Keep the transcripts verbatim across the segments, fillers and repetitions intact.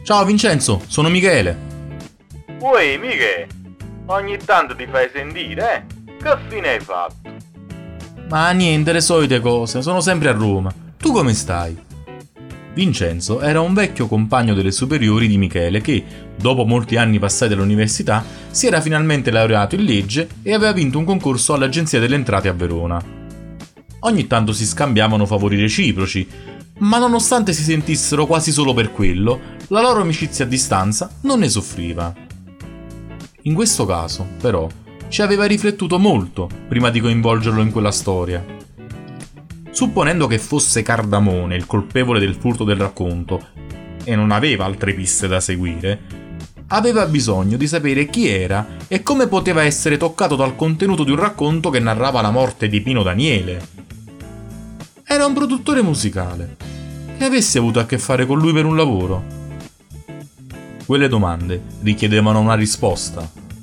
Ciao Vincenzo, sono Michele. Uè, Michele, ogni tanto ti fai sentire, eh? Che fine hai fatto? Ma niente, le solite cose, sono sempre a Roma. Tu come stai? Vincenzo era un vecchio compagno delle superiori di Michele che, dopo molti anni passati all'università, si era finalmente laureato in legge e aveva vinto un concorso all'Agenzia delle Entrate a Verona. Ogni tanto si scambiavano favori reciproci, ma nonostante si sentissero quasi solo per quello, la loro amicizia a distanza non ne soffriva. In questo caso, però, ci aveva riflettuto molto prima di coinvolgerlo in quella storia. Supponendo che fosse Cardamone il colpevole del furto del racconto e non aveva altre piste da seguire, aveva bisogno di sapere chi era e come poteva essere toccato dal contenuto di un racconto che narrava la morte di Pino Daniele. Era un produttore musicale. Che avesse avuto a che fare con lui per un lavoro? Quelle domande richiedevano una risposta.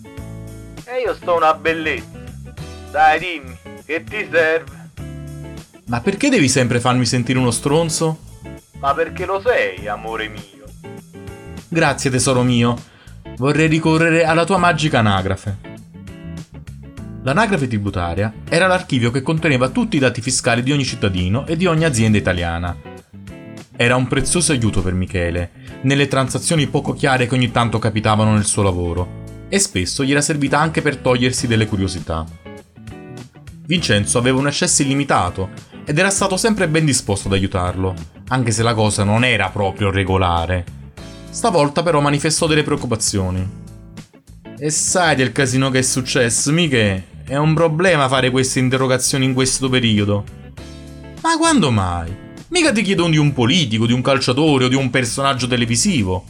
E io sto una bellezza. Dai, dimmi, che ti serve? Ma perché devi sempre farmi sentire uno stronzo? Ma perché lo sei, amore mio? Grazie tesoro mio. Vorrei ricorrere alla tua magica anagrafe. L'anagrafe tributaria era l'archivio che conteneva tutti i dati fiscali di ogni cittadino e di ogni azienda italiana. Era un prezioso aiuto per Michele, nelle transazioni poco chiare che ogni tanto capitavano nel suo lavoro, e spesso gli era servita anche per togliersi delle curiosità. Vincenzo aveva un accesso illimitato ed era stato sempre ben disposto ad aiutarlo, anche se la cosa non era proprio regolare. Stavolta però manifestò delle preoccupazioni. E sai del casino che è successo, Miche? È un problema fare queste interrogazioni in questo periodo. Ma quando mai? Mica ti chiedono di un politico, di un calciatore o di un personaggio televisivo.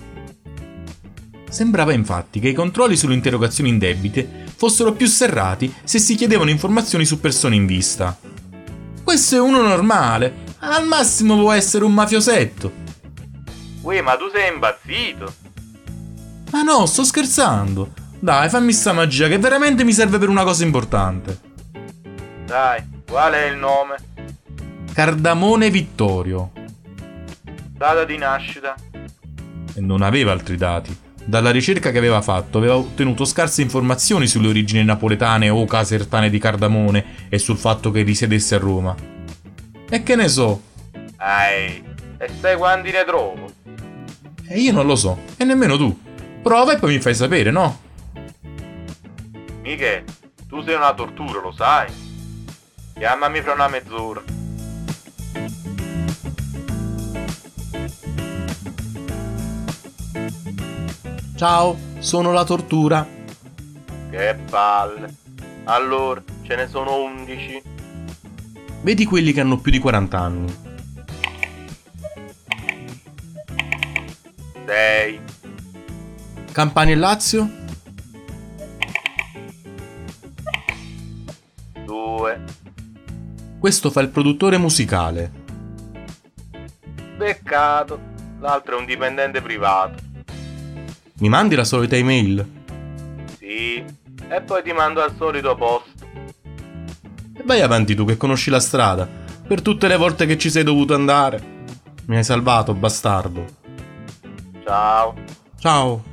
Sembrava infatti che i controlli sulle interrogazioni indebite fossero più serrati se si chiedevano informazioni su persone in vista. Questo è uno normale, al massimo può essere un mafiosetto. Uè, ma tu sei impazzito? Ma no, sto scherzando. Dai, fammi sta magia che veramente mi serve per una cosa importante. Dai, qual è il nome? Cardamone Vittorio. Data di nascita? E non aveva altri dati. Dalla ricerca che aveva fatto aveva ottenuto scarse informazioni sulle origini napoletane o casertane di Cardamone e sul fatto che risiedesse a Roma. E che ne so? Ehi, e sai quanti ne trovo? E io non lo so, e nemmeno tu. Prova e poi mi fai sapere, no? Michele, tu sei una tortura, lo sai? Chiamami fra una mezz'ora. Ciao, sono la tortura. Che palle. Allora, ce ne sono undici. Vedi quelli che hanno più di quaranta anni. sei. Campania e Lazio? due. Questo fa il produttore musicale. Peccato. L'altro è un dipendente privato. Mi mandi la solita email? Sì. E poi ti mando al solito posto. E vai avanti tu che conosci la strada. Per tutte le volte che ci sei dovuto andare. Mi hai salvato, bastardo. Ciao. Ciao.